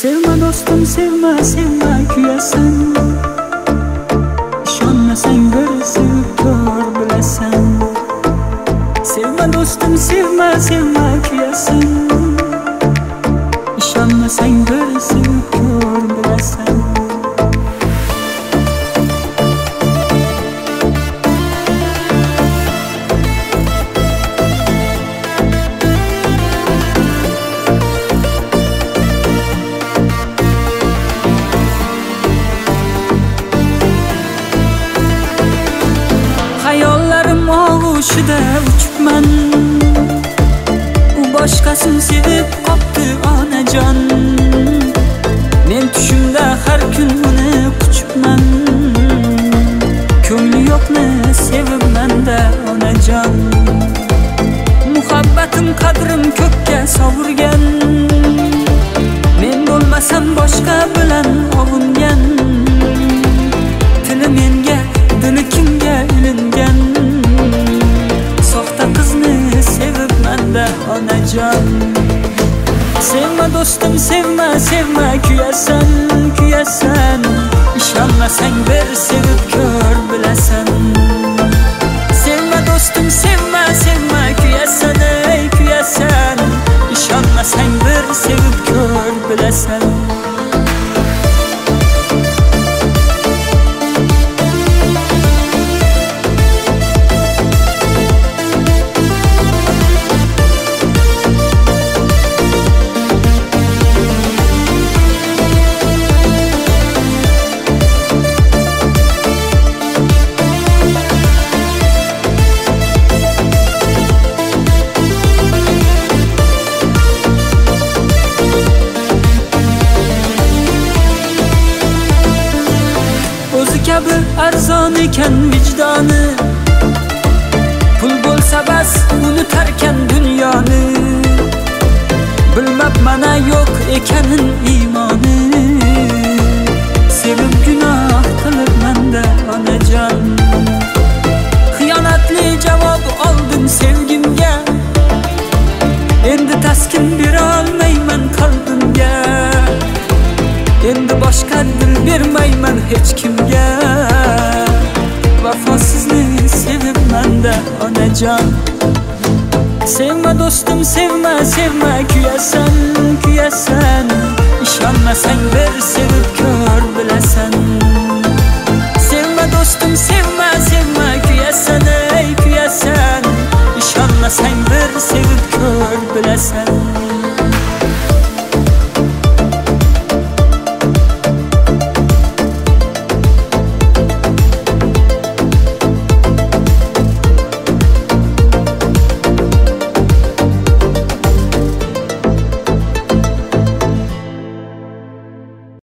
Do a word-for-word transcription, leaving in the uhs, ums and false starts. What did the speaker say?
Sevme dostum sevme sevme kuyasan. İşonmasang bir sevib ko'r bilasan. Sevme dostum sevme sevme kuyasan. İşonmasang bir sevib ko'r bilasan. Hayollarim og'ushida uchibman. U boshqasini sevib qopti onajon. Men tushimda har kun uni quchibman. Ko'ngli yo'qni sevibman-da onajon. Muhabbatim qadrim ko'kka sovurgan. Men bo'lmasam boshqa bilan ovungan. Tili menga, dili kimga ilingan. Soxta qizni sevibman-da onajon. Sevme dostum sevme sevme kuyasan kuyasan. İşonmasang bir sevib ko'r bilasan. Sevme dostum sevme sevme kuyasan ey kuyasan. İşonmasang bir sevib ko'r bilasan. Kabi arzon ekan vijdoni. Pul bo'lsa bas unutarkan dunyoni. Bilmabman yo'q ekanin iymoni. Sevib gunoh qilibman-da onajon. Xiyonatli javob oldim sevgimga. Endi taskin bera olmayman qalbimga. Endi boshqa dil bermayman hech kimga. Vafosizni sevibman-da onajon. Sevme dostum sevme sevme kuyasan kuyasan. İşonmasang bir sevib ko'r bilasan. Sevme dostum sevme sevme kuyasan ey kuyasan. İşonmasang bir sevib ko'r bilasan.